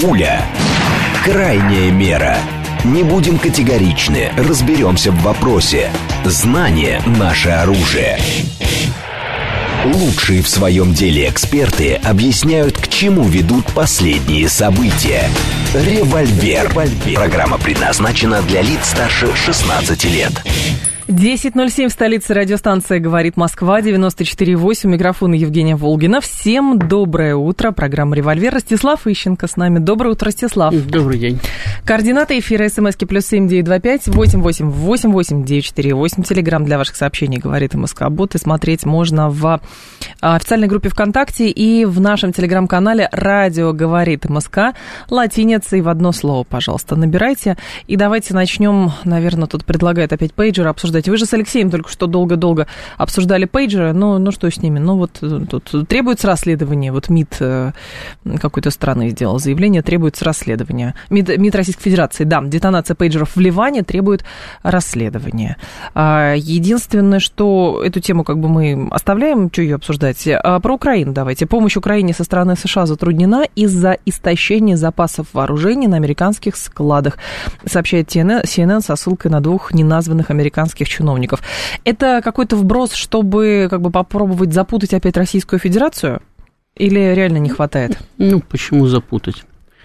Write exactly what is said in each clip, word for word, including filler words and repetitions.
Пуля. Крайняя мера. Не будем категоричны, разберемся в вопросе. Знание – наше оружие. Лучшие в своем деле эксперты объясняют, к чему ведут последние события. Револьвер. Программа предназначена для лиц старше шестнадцати лет. десять ноль семь в столице, радиостанция «Говорит Москва», девяносто четыре восемь, микрофон Евгения Волгина. Всем доброе утро, программа «Револьвер». Ростислав Ищенко с нами. Доброе утро, Ростислав. Добрый день. Координаты эфира: смски плюс семь девять два пять восемь восемь восемь восемь девять четыре восемь. Телеграм для ваших сообщений «Говорит МСК-бот». И смотреть можно в официальной группе ВКонтакте и в нашем телеграм-канале «Радио Говорит МСК». Латиницей в одно слово, пожалуйста, набирайте. И давайте начнем, наверное, тут предлагают опять пейджеры обсуждать. Вы же с Алексеем только что долго-долго обсуждали пейджеры, ну, ну что с ними? Ну вот тут требуется расследование, вот МИД какой-то страны сделал заявление, требуется расследование. МИД, МИД Российской Федерации, да, детонация пейджеров в Ливане требует расследования. Единственное, что эту тему как бы мы оставляем, что ее обсуждать, про Украину давайте. Помощь Украине со стороны США затруднена из-за истощения запасов вооружений на американских складах, сообщает си эн эн, си эн эн со ссылкой на двух неназванных американских чиновников. Это какой-то вброс, чтобы как бы попробовать запутать опять Российскую Федерацию? Или реально не хватает? Ну, почему запутать?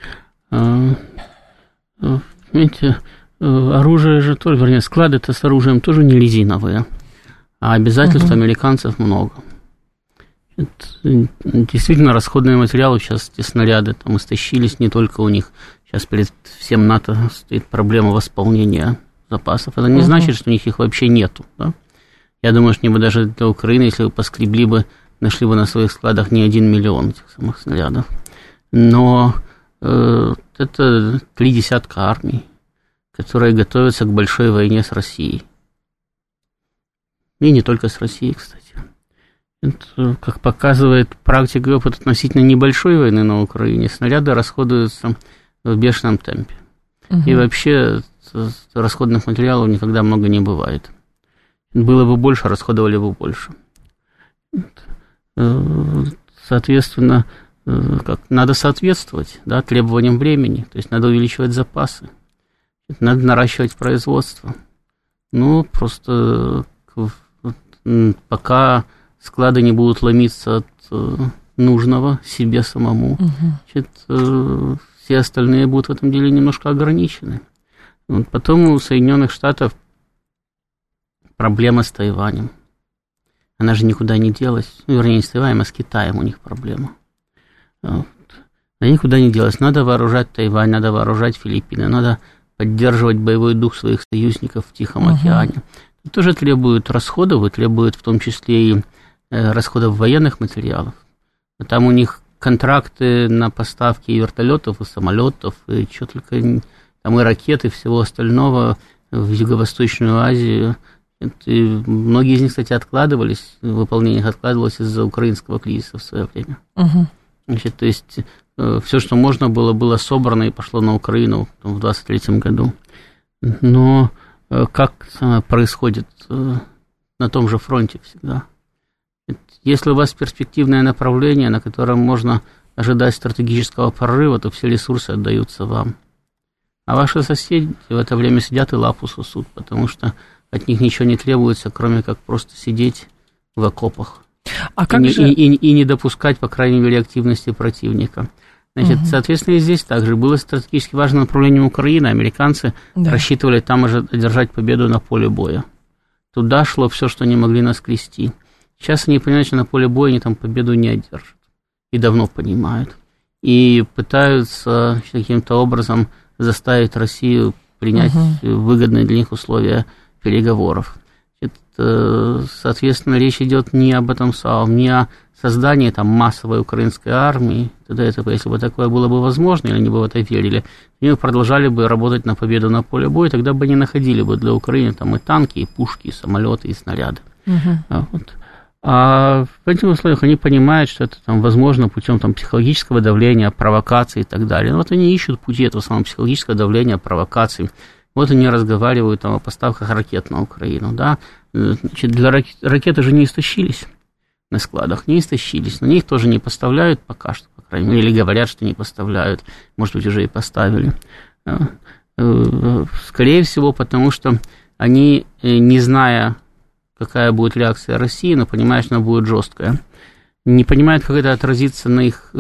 Понимаете, оружие же тоже, вернее, склады-то с оружием тоже не резиновые, а обязательств угу. американцев много. Это, действительно, расходные материалы сейчас, эти снаряды там истощились не только у них. Сейчас перед всем НАТО стоит проблема восполнения запасов. Это не uh-huh. значит, что у них их вообще нету. Да? Я думаю, что не бы даже для Украины, если бы поскребли бы, нашли бы на своих складах не один миллион этих самых снарядов. Но э, это три десятка армий, которые готовятся к большой войне с Россией. И не только с Россией, кстати. Это, как показывает практика и опыт относительно небольшой войны на Украине, снаряды расходуются в бешеном темпе. Uh-huh. И вообще расходных материалов никогда много не бывает. Было бы больше, расходовали бы больше. Соответственно, как, надо соответствовать, да, требованиям времени. То есть надо увеличивать запасы, надо наращивать производство. Ну, просто пока склады не будут ломиться от нужного себе самому, uh-huh. значит, все остальные будут в этом деле немножко ограничены. Вот потом у Соединенных Штатов проблема с Тайванем. Она же никуда не делась. Ну, вернее, не с Тайванем, а с Китаем у них проблема. Вот. Она никуда не делась. Надо вооружать Тайвань, надо вооружать Филиппины, надо поддерживать боевой дух своих союзников в Тихом uh-huh. океане. Это тоже требует расходов, и требует в том числе и расходов военных материалов. Там у них контракты на поставки вертолетов, и самолетов, и что только... Там и ракеты, и всего остального в Юго-Восточную Азию. Это, многие из них, кстати, откладывались, выполнение их откладывалось из-за украинского кризиса в свое время. Uh-huh. Значит, то есть все, что можно было, было собрано и пошло на Украину в двадцать третьем году. Но как происходит на том же фронте всегда? Если у вас перспективное направление, на котором можно ожидать стратегического прорыва, то все ресурсы отдаются вам. А ваши соседи в это время сидят и лапу сосут, потому что от них ничего не требуется, кроме как просто сидеть в окопах. А как и, же... и, и, и не допускать, по крайней мере, активности противника. Значит, угу. соответственно, и здесь также было стратегически важным направлением Украины. Американцы да. рассчитывали там уже одержать победу на поле боя. Туда шло все, что они могли наскрести. Сейчас они понимают, что на поле боя они там победу не одержат. И давно понимают. И пытаются каким-то образом заставить Россию принять uh-huh. выгодные для них условия переговоров. Это, соответственно, речь идет не об этом самом, не о создании там, массовой украинской армии. Тогда это, если бы такое было бы возможно, или они бы в это верили, они продолжали бы работать на победу на поле боя, тогда бы они находили бы для Украины там, и танки, и пушки, и самолеты, и снаряды. Uh-huh. Вот. А в этих условиях они понимают, что это там, возможно путем там, психологического давления, провокаций и так далее. Но вот они ищут пути этого самого психологического давления, провокаций. Вот они разговаривают там, о поставках ракет на Украину. Да? Значит, для ракет, ракеты же не истощились. на складах, не истощились, но их тоже не поставляют пока что, по крайней мере, или говорят, что не поставляют, может быть, уже и поставили. Скорее всего, потому что они, не зная, какая будет реакция России, но понимая, что она будет жесткая, не понимают, как это отразится на их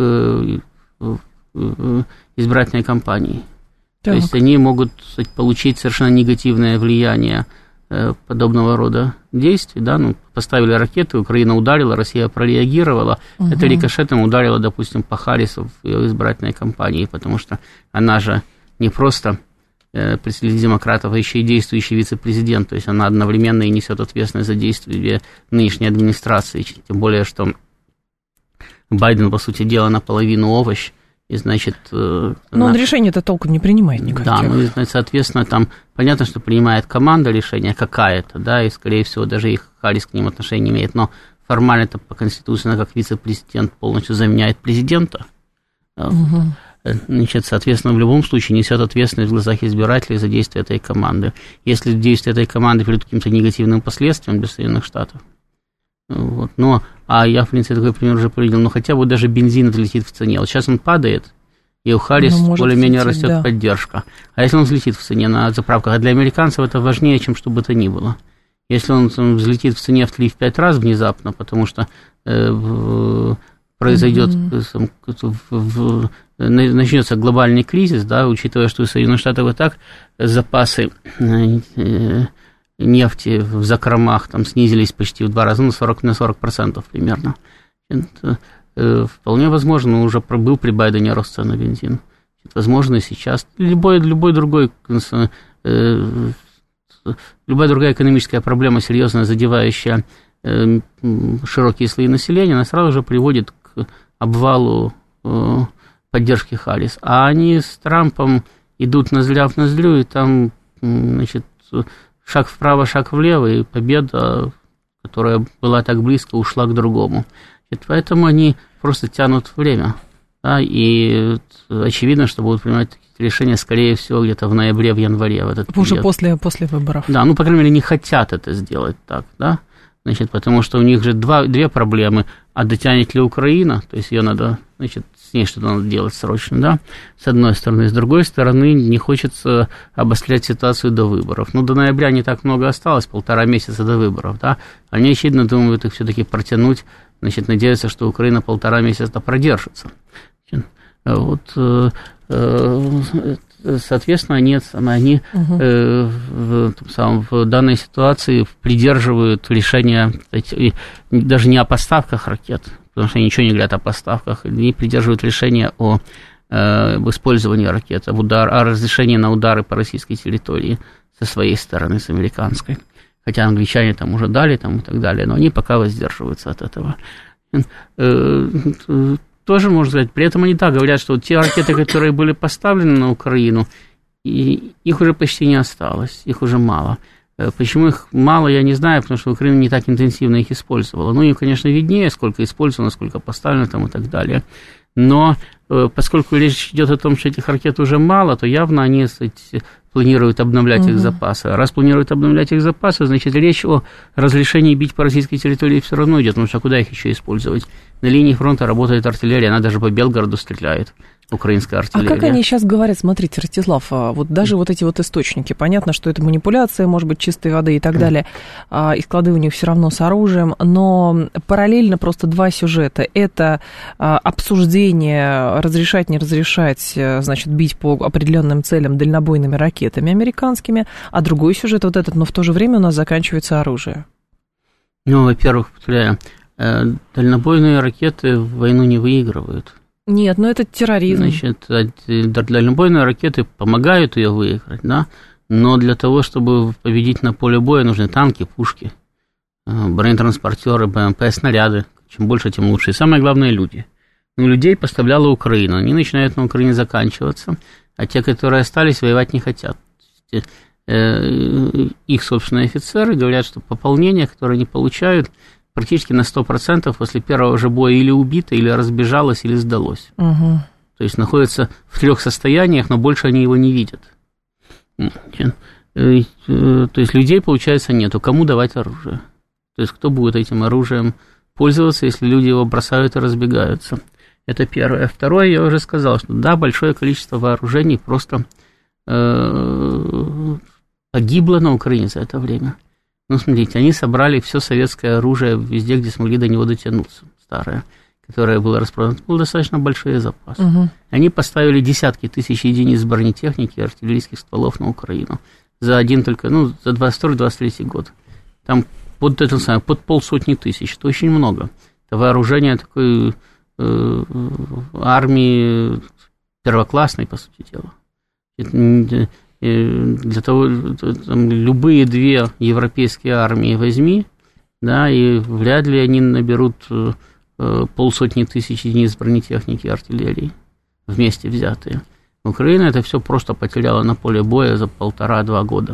избирательной кампании. Так. То есть они могут, кстати, получить совершенно негативное влияние подобного рода действий, да, ну, поставили ракеты, Украина ударила, Россия прореагировала, угу. Это рикошетом ударило, допустим, по Харрису в ее избирательной кампании, потому что она же не просто представитель демократов, а еще и действующий вице-президент, то есть она одновременно и несет ответственность за действия нынешней администрации, тем более, что Байден, по сути дела, наполовину овощ, и, значит... Но она... он решение-то толком не принимает никаких. Да, ну, и, соответственно, там понятно, что принимает команда решения какая-то, да, и, скорее всего, даже их Харрис к ним отношения не имеет, но формально-то по Конституции она как вице-президент полностью заменяет президента. Угу. Значит, соответственно, в любом случае несет ответственность в глазах избирателей за действия этой команды. Если действия этой команды приведут к каким-то негативным последствиям для Соединенных Штатов, вот, но, а я, в принципе, такой пример уже привидел, но хотя бы даже бензин отлетит в цене. Вот сейчас он падает, и у Харрис ну, более-менее растет да. поддержка. А если он взлетит в цене на заправках, а для американцев это важнее, чем что бы то ни было. Если он, он взлетит в цене в три-пять раз внезапно, потому что э, в, произойдет, mm-hmm. в, в, начнется глобальный кризис, да, учитывая, что у Соединенных Штатов и так запасы э, нефти в закромах там снизились почти в два раза, на сорок на сорок процентов примерно. Это, э, вполне возможно, уже был при Байдене рост цен на бензин. Это возможно, и сейчас. Любой, любой другой, э, любая другая экономическая проблема, серьезно задевающая э, широкие слои населения, она сразу же приводит к обвалу э, поддержки Харрис. А они с Трампом идут ноздря в ноздрю, и там, значит, шаг вправо, шаг влево, и победа, которая была так близко, ушла к другому. И поэтому они просто тянут время. Да, и очевидно, что будут принимать решения, скорее всего, где-то в ноябре, в январе. В этот Уже после, после выборов. Да, ну, по крайней мере, не хотят это сделать так, да. Значит, потому что у них же два, две проблемы. А дотянет ли Украина, то есть ее надо, значит, с ней что-то надо делать срочно, да, с одной стороны. С другой стороны, не хочется обострять ситуацию до выборов. Ну, до ноября не так много осталось, полтора месяца до выборов, да. Они, очевидно, думают их все-таки протянуть, значит, надеются, что Украина полтора месяца продержится. Вот, соответственно, они, они угу. в, в, в данной ситуации придерживают решения, даже не о поставках ракет, потому что они ничего не говорят о поставках, они придерживают решение о, об использовании ракет, об удар, о разрешении на удары по российской территории со своей стороны, с американской. Хотя англичане там уже дали там, и так далее, но они пока воздерживаются от этого. Тоже можно сказать. При этом они так говорят, что вот те ракеты, которые были поставлены на Украину, и их уже почти не осталось, их уже мало. Почему их мало, я не знаю, потому что Украина не так интенсивно их использовала. Ну, им, конечно, виднее, сколько использовано, сколько поставлено там и так далее. Но поскольку речь идет о том, что этих ракет уже мало, то явно они, кстати, планируют обновлять угу. их запасы. А раз планируют обновлять их запасы, значит, речь о разрешении бить по российской территории все равно идет, потому что куда их еще использовать? На линии фронта работает артиллерия, она даже по Белгороду стреляет, украинская артиллерия. А как они сейчас говорят, смотрите, Ростислав, вот даже вот эти вот источники, понятно, что это манипуляция, может быть, чистой воды и так далее, и склады у них все равно с оружием, но параллельно просто два сюжета. Это обсуждение, разрешать, не разрешать, значит, бить по определенным целям дальнобойными ракетами американскими, а другой сюжет вот этот, но в то же время у нас заканчивается оружие. Ну, во-первых, повторяю, дальнобойные ракеты войну не выигрывают. Нет, но это терроризм. Значит, дальнобойные ракеты помогают ее выиграть, да, но для того, чтобы победить на поле боя, нужны танки, пушки, бронетранспортеры, БМП, снаряды. Чем больше, тем лучше. И самое главное, люди. Ну, людей поставляла Украина, они начинают на Украине заканчиваться, а те, которые остались, воевать не хотят. Их собственные офицеры говорят, что пополнение, которое они получают, практически на сто процентов после первого же боя или убито, или разбежалось, или сдалось. Угу. То есть находятся в трех состояниях, но больше они его не видят. То есть людей, получается, нету. Кому давать оружие? То есть кто будет этим оружием пользоваться, если люди его бросают и разбегаются. Это первое. Второе, я уже сказал, что да, большое количество вооружений просто э, погибло на Украине за это время. Ну, смотрите, они собрали все советское оружие везде, где смогли до него дотянуться, старое, которое было распродано. Это был достаточно большой запас. Угу. Они поставили десятки тысяч единиц бронетехники и артиллерийских стволов на Украину за один только, ну, за двадцать второй двадцать третий год. Там под, это самое, под полсотни тысяч, это очень много. Это вооружение такой э, армии первоклассной, по сути дела. Это, для того, там, любые две европейские армии возьми, да, и вряд ли они наберут э, полсотни тысяч единиц бронетехники и артиллерии вместе взятые. Украина это все просто потеряла на поле боя за полтора-два года.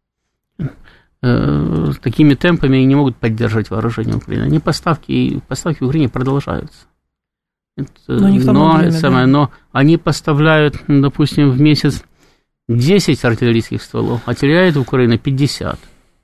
Э, такими темпами они не могут поддерживать вооружение Украины. Они поставки, поставки в Украине продолжаются. Это, но не в том но, время, самое, да? Но они поставляют, допустим, в месяц десять артиллерийских стволов, а теряет Украина пятьдесят.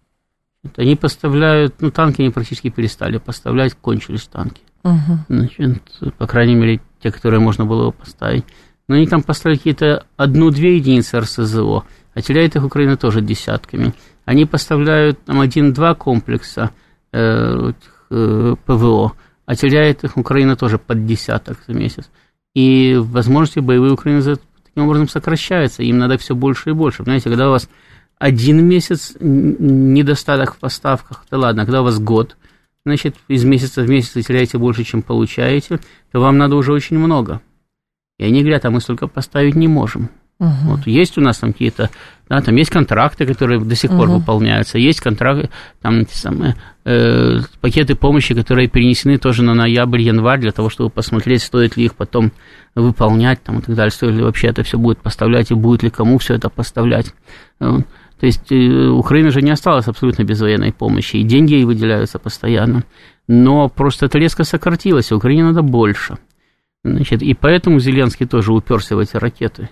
Они поставляют, ну, танки они практически перестали поставлять, кончились танки. Угу. Значит, по крайней мере, те, которые можно было поставить. Но они там поставили какие-то одну-две единицы эр эс зэ о, а теряет их Украина тоже десятками. Они поставляют там один-два комплекса э, э, пэ вэ о, а теряет их Украина тоже под десяток за месяц. И возможности боевые Украины за таким образом сокращаются, им надо все больше и больше. Понимаете, когда у вас один месяц недостаток в поставках, да ладно, когда у вас год, значит, из месяца в месяц вы теряете больше, чем получаете, то вам надо уже очень много. И они говорят, а мы столько поставить не можем. Угу. Вот есть у нас там какие-то, да, там есть контракты, которые до сих пор угу. выполняются, есть контракты, там эти самые э, пакеты помощи, которые перенесены тоже на ноябрь-январь, для того, чтобы посмотреть, стоит ли их потом выполнять, там, и так далее, стоит ли вообще это все будет поставлять, и будет ли кому все это поставлять. То есть э, Украина же не осталась абсолютно без военной помощи, и деньги ей выделяются постоянно, но просто это резко сократилось, а Украине надо больше. Значит, и поэтому Зеленский тоже уперся в эти ракеты.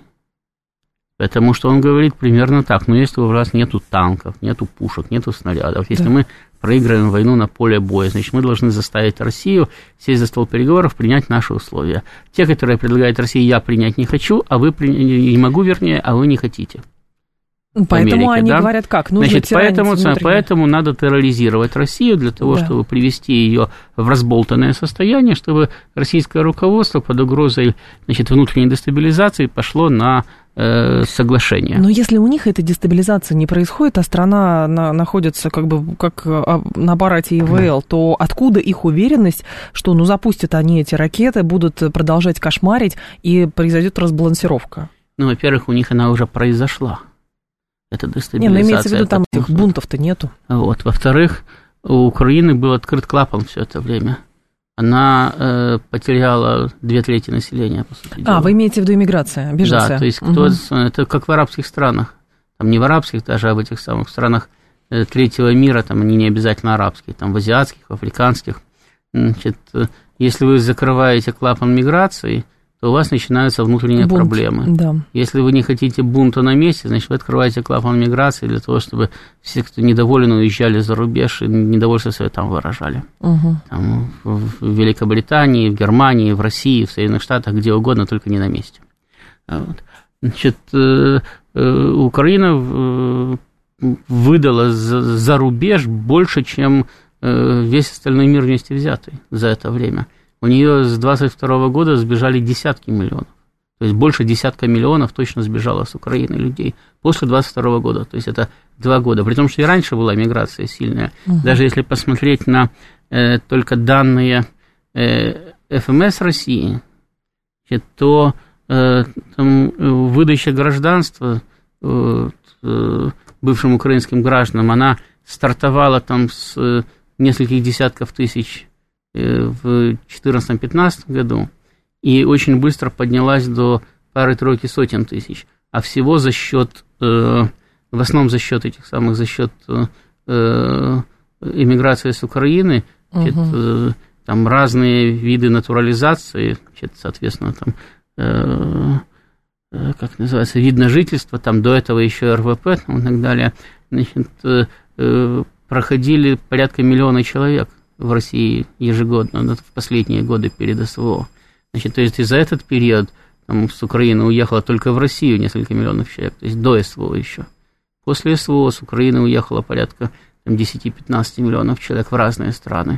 Потому что он говорит примерно так, ну, если у вас нету танков, нету пушек, нету снарядов, если да. мы проиграем войну на поле боя, значит, мы должны заставить Россию сесть за стол переговоров, принять наши условия. Те, которые предлагает Россия, я принять не хочу, а вы при... не могу, вернее, а вы не хотите. Поэтому Америке, они да? говорят, как? Нужно Значит, поэтому, поэтому надо терроризировать Россию для того, да. чтобы привести ее в разболтанное состояние, чтобы российское руководство под угрозой, значит, внутренней дестабилизации пошло на э, соглашение. Но если у них эта дестабилизация не происходит, а страна на, находится как бы как на аппарате и вэ эл, да. то откуда их уверенность, что ну запустят они эти ракеты, будут продолжать кошмарить и произойдет разбалансировка? Ну, во-первых, у них она уже произошла. Это дестабилизация. Не, ну имеется в виду, там этих бунтов-то нету. Вот. Во-вторых, у Украины был открыт клапан все это время. Она э, потеряла две трети населения, по сути дела. А, вы имеете в виду иммиграция, беженцы? Да, то есть кто, угу. это как в арабских странах. Там не в арабских, даже а в этих самых странах третьего мира, там они не обязательно арабские, там в азиатских, в африканских. Значит, если вы закрываете клапан миграции, то у вас начинаются внутренние Бунт, проблемы. Да. Если вы не хотите бунта на месте, значит, вы открываете клапан миграции для того, чтобы все, кто недоволен, уезжали за рубеж и недовольство свое там выражали. Угу. Там, в Великобритании, в Германии, в России, в Соединенных Штатах, где угодно, только не на месте. Вот. Значит, Украина выдала за рубеж больше, чем весь остальной мир вместе взятый за это время. У нее с двадцать второго года сбежали десятки миллионов. То есть больше десятка миллионов точно сбежало с Украины людей после двадцать второго года. То есть это два года. При том, что и раньше была миграция сильная. Угу. Даже если посмотреть на э, только данные э, эф эм эс России, то э, там, выдача гражданства э, э, бывшим украинским гражданам, она стартовала там с э, нескольких десятков тысяч в четырнадцатом-пятнадцатом году и очень быстро поднялась до пары-тройки сотен тысяч, а всего за счет, э, в основном за счет этих самых, за счет э, иммиграции с Украины, значит, угу. э, там разные виды натурализации, значит, соответственно, там, э, э, как называется, вид на жительство, там до этого еще эр вэ пэ там, и так далее, значит, э, э, проходили порядка миллиона человек в России ежегодно в последние годы перед СВО. Значит, то есть и за этот период там, с Украины уехало только в Россию несколько миллионов человек, то есть до СВО еще. После СВО с Украины уехало порядка там, десять-пятнадцать миллионов человек в разные страны.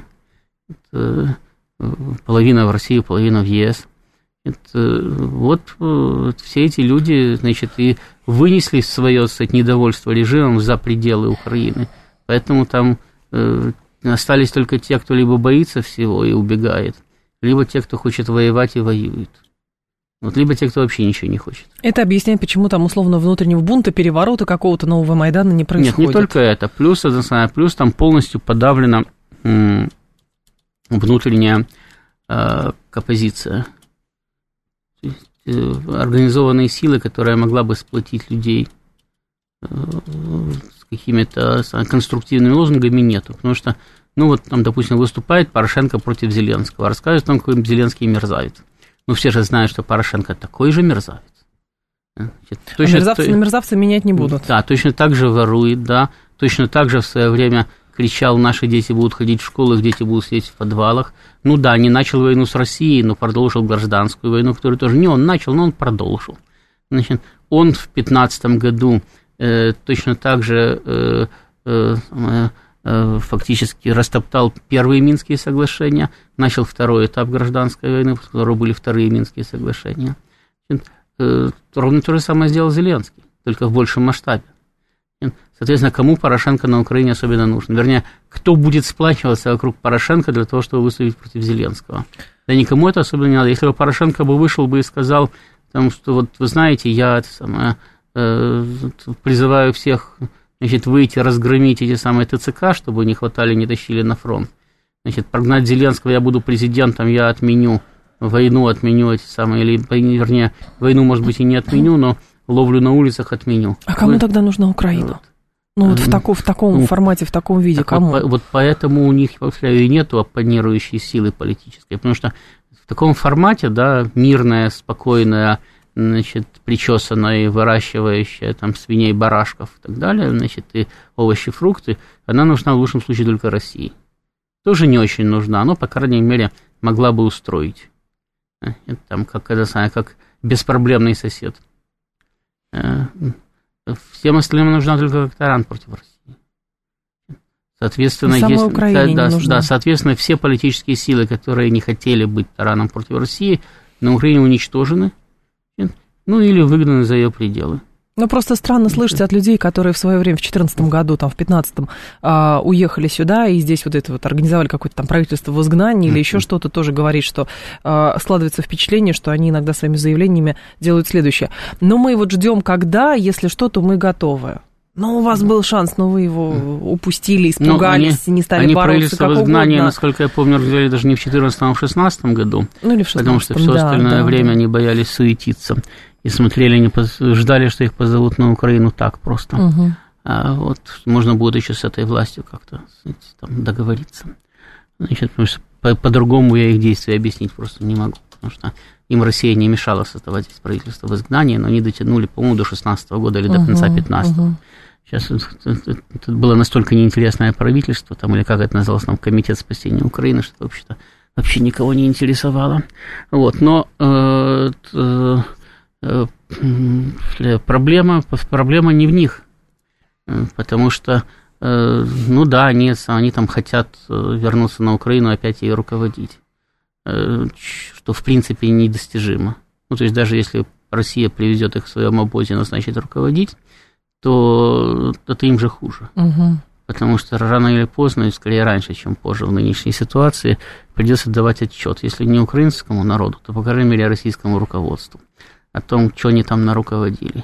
Это половина в Россию, половина в ЕС. Это, вот все эти люди, значит, и вынесли свое, кстати, недовольство режимом за пределы Украины. Поэтому там э, остались только те, кто либо боится всего и убегает, либо те, кто хочет воевать и воюет. Вот, либо те, кто вообще ничего не хочет. Это объясняет, почему там условно внутреннего бунта, переворота какого-то нового Майдана не происходит. Нет, не только это. Плюс, это самое, плюс там полностью подавлена м, внутренняя э, оппозиция. То есть, э, организованные силы, которая могла бы сплотить людей э, с какими-то конструктивными лозунгами, нету. Потому что, ну вот там, допустим, выступает Порошенко против Зеленского, рассказывает там, какой Зеленский мерзавец. Ну, все же знают, что Порошенко такой же мерзавец. Значит, точно, а мерзавцы на мерзавца менять не будут. Да, точно так же ворует, да, точно так же в свое время кричал, наши дети будут ходить в школы, их дети будут сидеть в подвалах. Ну да, не начал войну с Россией, но продолжил гражданскую войну, которую тоже не он начал, но он продолжил. Значит, он в пятнадцатом году э, точно так же э, э, э, фактически растоптал первые Минские соглашения, начал второй этап гражданской войны, после которого были вторые Минские соглашения. Значит, э, ровно то же самое сделал Зеленский, только в большем масштабе. Соответственно, кому Порошенко на Украине особенно нужен? Вернее, кто будет сплачиваться вокруг Порошенко для того, чтобы выступить против Зеленского? Да никому это особенно не надо. Если бы Порошенко бы вышел бы и сказал, там, что вот вы знаете, я это самое, э, призываю всех, значит, выйти, разгромить эти самые ТЦК, чтобы не хватали, не тащили на фронт. Значит, прогнать Зеленского, я буду президентом, я отменю войну, отменю эти самые, или, вернее, войну, может быть, и не отменю, но ловлю на улицах отменю. А кому вы... тогда нужна Украина? Вот. Ну, вот в, тако, в таком ну, формате, в таком виде, кому? Вот, вот поэтому у них, я повторяю, и нету оппонирующей силы политической, потому что в таком формате, да, мирная, спокойная, значит, причесанная, выращивающая там свиней, барашков и так далее, значит, и овощи, фрукты, она нужна в лучшем случае только России. Тоже не очень нужна, но, по крайней мере, могла бы устроить. Это там, как, это, как беспроблемный сосед. Всем остальным нужна только как таран против России. Соответственно, если, да, да, да, соответственно, все политические силы, которые не хотели быть тараном против России, на Украине уничтожены, ну или выгнаны за ее пределы. Ну, просто странно слышать от людей, которые в свое время, в две тысячи четырнадцатом году, там, в две тысячи пятнадцатом, а, уехали сюда, и здесь вот это вот организовали какое-то там правительство в изгнании, или еще что-то, тоже говорит, что а, складывается впечатление, что они иногда своими заявлениями делают следующее. Но мы вот ждем, когда, если что, то мы готовы. Но у вас был шанс, но вы его упустили, испугались, ну, они, не стали они бороться, как в изгнании, угодно. Насколько я помню, организовали даже не в четырнадцатом, а в шестнадцатом году. Ну, или в шестнадцатом, потому что все да, остальное да, время да. они боялись суетиться. И смотрели, не поз... ждали, что их позовут на Украину так просто. Угу. А вот можно будет еще с этой властью как-то там, договориться. Значит, потому что по- по-другому я их действия объяснить просто не могу. Потому что им Россия не мешала создавать здесь правительство в изгнании, но они дотянули, по-моему, до шестнадцатого года или до угу, конца пятнадцатого. Угу. Сейчас это было настолько неинтересное правительство, там, или как это называлось, там, Комитет спасения Украины, что вообще-то вообще никого не интересовало. Вот, но... Э, э, Проблема, проблема не в них, потому что, ну да, они, они там хотят вернуться на Украину, опять ее руководить, что в принципе недостижимо. Ну, то есть даже если Россия приведет их в своем обозе, назначит руководить, то это им же хуже. Угу. Потому что рано или поздно, и скорее раньше, чем позже в нынешней ситуации, придется давать отчет, если не украинскому народу, то, по крайней мере, российскому руководству о том, что они там наруководили.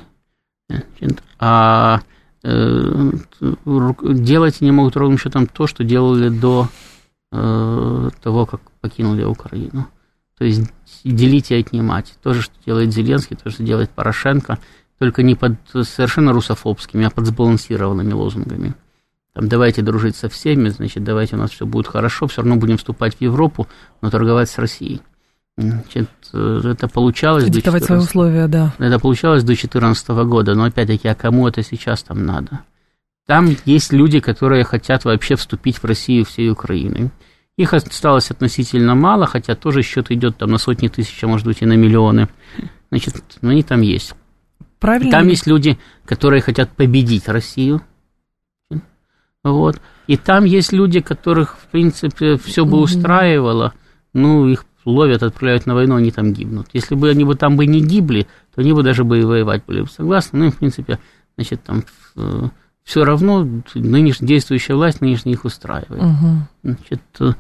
А э, делать они могут ровным счетом то, что делали до э, того, как покинули Украину. То есть делить и отнимать. То же, что делает Зеленский, то же, что делает Порошенко, только не под совершенно русофобскими, а под сбалансированными лозунгами. Там, давайте дружить со всеми, значит, давайте у нас все будет хорошо, все равно будем вступать в Европу, но торговать с Россией. Значит, это получалось... Диктовать свои условия, да. Это получалось до две тысячи четырнадцатого года, но опять-таки, а кому это сейчас там надо? Там есть люди, которые хотят вообще вступить в Россию всей Украиной. Их осталось относительно мало, хотя тоже счет идет там на сотни тысяч, а может быть и на миллионы. Значит, ну, они там есть. Правильно. Там есть люди, которые хотят победить Россию. Вот. И там есть люди, которых, в принципе, все бы устраивало, ну, их ловят, отправляют на войну, они там гибнут. Если бы они бы там бы не гибли, то они бы даже бы и воевать были бы согласны. Ну, и, в принципе, значит, там все равно нынешняя действующая власть нынешняя их устраивает. Угу. Значит,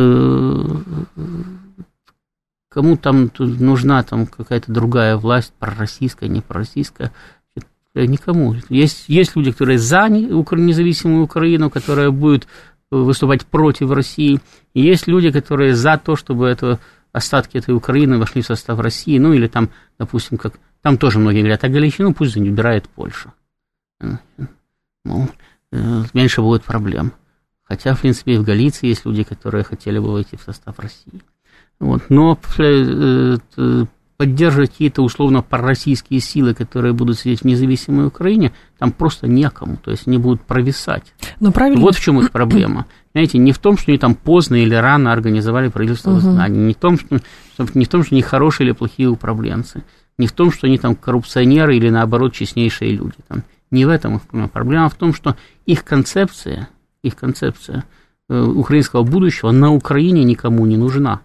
кому там нужна там какая-то другая власть, пророссийская, не пророссийская, никому. Есть, есть люди, которые за независимую Украину, которая будет выступать против России, и есть люди, которые за то, чтобы это, остатки этой Украины вошли в состав России, ну или там, допустим, как там тоже многие говорят, а Галичину пусть убирает Польша. Ну, меньше будет проблем. Хотя, в принципе, и в Галиции есть люди, которые хотели бы войти в состав России. Вот. Но поддерживать какие-то условно пророссийские силы, которые будут сидеть в независимой Украине, там просто некому, то есть они будут провисать. Ну, правильно. Вот в чем их проблема. Знаете, не в том, что они там поздно или рано организовали правительство в изгнании, не в том, что, не в том, что они хорошие или плохие управленцы, не в том, что они там коррупционеры или, наоборот, честнейшие люди. Там. Не в этом их проблема. Проблема в том, что их концепция, их концепция э, украинского будущего на Украине никому не нужна.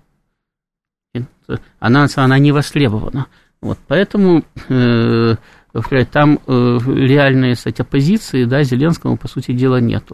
Она, она не востребована. Вот, поэтому э, там э, реальной, кстати, оппозиции, да, Зеленскому, по сути дела, нету.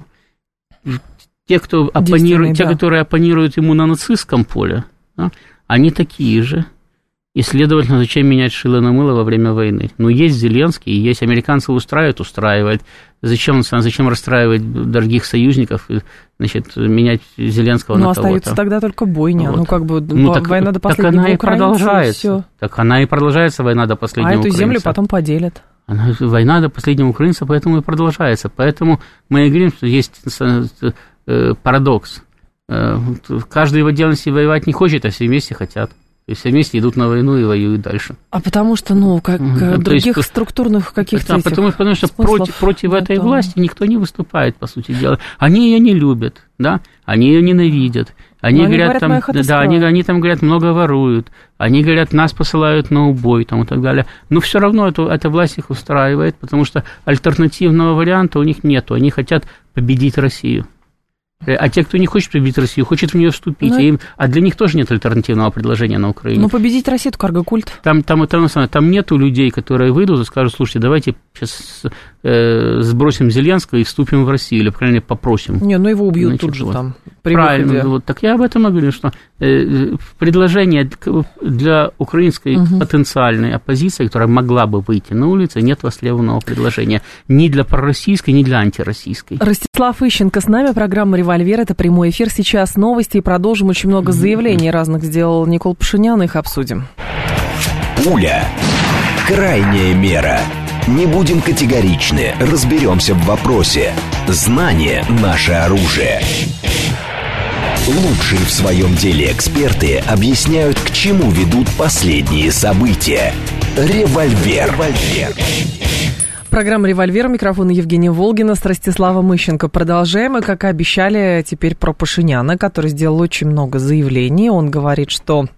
Те, кто оппонирует, те, да. которые оппонируют ему на нацистском поле, да, они такие же. И, следовательно, зачем менять шило на мыло во время войны? Ну, есть Зеленский, есть американцев устраивает, устраивает. Зачем, зачем расстраивать дорогих союзников, значит, менять Зеленского ну, на кого-то? Ну, остается тогда только бойня. Вот. Ну, как бы ну, так, война до последнего так она и украинца, продолжается. И так она и продолжается, война до последнего украинца. А эту украинца. землю потом поделят. Она, война до последнего украинца, поэтому и продолжается. Поэтому мы и говорим, что есть парадокс. Каждый в отдельности воевать не хочет, а все вместе хотят. То есть все вместе идут на войну и воюют дальше. А потому что, ну, как mm-hmm. других есть, структурных каких-то да, потому, потому что против, против этой власти никто не выступает, по сути дела. Они ее не любят, да, они ее ненавидят. Они Но говорят, они говорят, там, да, они, они там говорят, много воруют. Они говорят, нас посылают на убой, там, и так далее. Но все равно эту, эта власть их устраивает, потому что альтернативного варианта у них нету. Они хотят победить Россию. А те, кто не хочет победить Россию, хочет в нее вступить, ну, им, а для них тоже нет альтернативного предложения на Украине. Ну, победить Россию – это карго-культ. Там, там, там, там, там нету людей, которые выйдут и скажут, слушайте, давайте сейчас э, сбросим Зеленского и вступим в Россию, или, по крайней мере, попросим. Не, ну его убьют. Значит, тут же вот. Там. Правильно, вот, так я об этом и говорю, что э, предложение для украинской угу. потенциальной оппозиции, которая могла бы выйти на улицы, нет востребованного предложения ни для пророссийской, ни для антироссийской. Ростислав Ищенко с нами, программа «Револьвер», это прямой эфир, сейчас новости, и продолжим, очень много заявлений разных сделал Никол Пашинян, их обсудим. Пуля. Крайняя мера. Не будем категоричны, разберемся в вопросе. Знание – наше оружие. Лучшие в своем деле эксперты объясняют, к чему ведут последние события. Револьвер. Револьвер. Программа «Револьвер», микрофон Евгения Волгина с Ростиславом Ищенко. Продолжаем, и, как и обещали, теперь про Пашиняна, который сделал очень много заявлений. Он говорит, что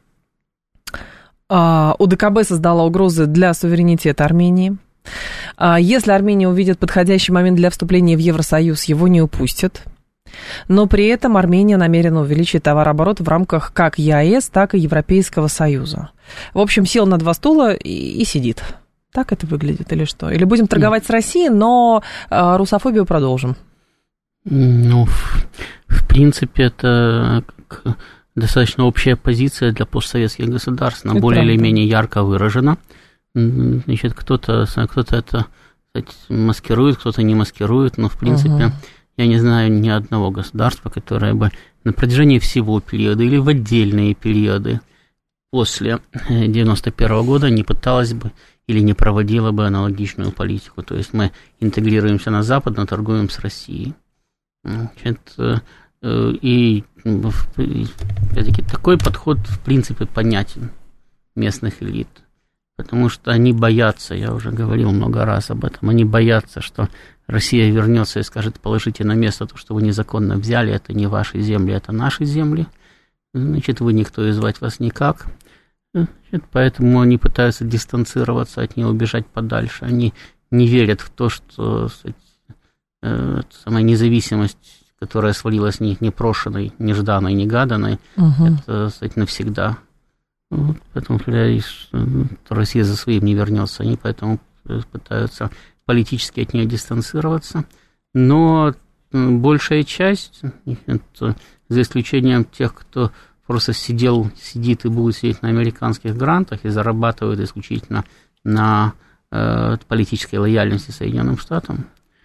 э, ОДКБ создала угрозы для суверенитета Армении. Э, если Армения увидит подходящий момент для вступления в Евросоюз, его не упустят. Но при этом Армения намерена увеличить товарооборот в рамках как ЕАЭС, так и Европейского Союза. В общем, сел на два стула и, и сидит. Так это выглядит или что? Или будем торговать с Россией, но э, русофобию продолжим? Ну, в, в принципе, это достаточно общая позиция для постсоветских государств. Она это более правда. Или менее ярко выражена. Значит, кто-то, кто-то это, кстати, маскирует, кто-то не маскирует, но, в принципе, угу. я не знаю ни одного государства, которое бы на протяжении всего периода или в отдельные периоды после девяносто первого года не пыталось бы или не проводила бы аналогичную политику. То есть мы интегрируемся на Запад, но торгуем с Россией. Значит, и, опять-таки, такой подход, в принципе, понятен местных элит. потому что они боятся, я уже говорил много раз об этом, они боятся, что Россия вернется и скажет: положите на место то, что вы незаконно взяли, это не ваши земли, это наши земли, значит, вы никто и звать вас никак. Значит, поэтому они пытаются дистанцироваться от нее, убежать подальше. Они не верят в то, что, кстати, э, самая независимость, которая свалилась с них непрошенной, нежданной, негаданной, угу. это, кстати, навсегда. Вот, поэтому Россия за своим не вернется. Они поэтому пытаются политически от нее дистанцироваться. Но большая часть, это, за исключением тех, кто просто сидел, сидит и будет сидеть на американских грантах и зарабатывает исключительно на э, политической лояльности Соединенным Штатам.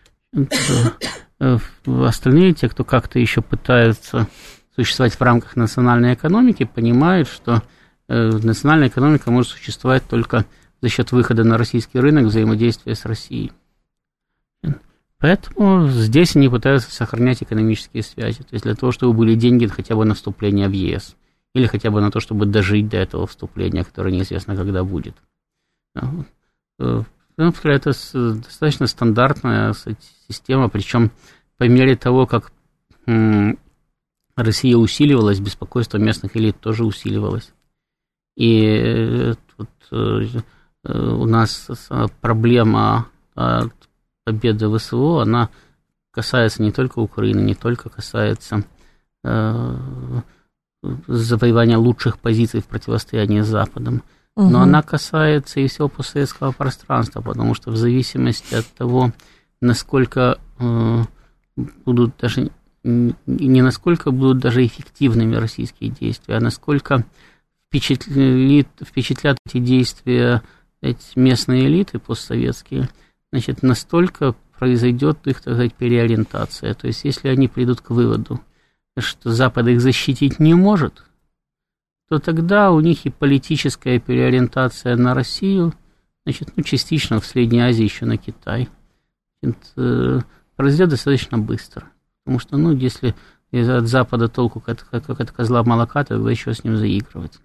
Э, остальные, те, кто как-то еще пытаются существовать в рамках национальной экономики, понимают, что э, национальная экономика может существовать только за счет выхода на российский рынок, взаимодействия с Россией. Поэтому здесь они пытаются сохранять экономические связи. То есть для того, чтобы были деньги хотя бы на вступление в ЕС. Или хотя бы на то, чтобы дожить до этого вступления, которое неизвестно, когда будет. Это достаточно стандартная система. Причем по мере того, как Россия усиливалась, беспокойство местных элит тоже усиливалось. И тут у нас проблема победы ВСУ, она касается не только Украины, не только касается э, завоевания лучших позиций в противостоянии с Западом, угу. но она касается и всего постсоветского пространства, потому что в зависимости от того, насколько э, будут даже, не насколько будут даже эффективными российские действия, а насколько впечатлит, впечатлят эти действия эти местные элиты постсоветские, значит, настолько произойдет их, так сказать, переориентация. То есть, если они придут к выводу, что Запад их защитить не может, то тогда у них и политическая переориентация на Россию, значит, ну, частично в Средней Азии еще на Китай, значит, произойдет достаточно быстро. Потому что, ну, если от Запада толку как, как от козла молока, то еще с ним заигрывать.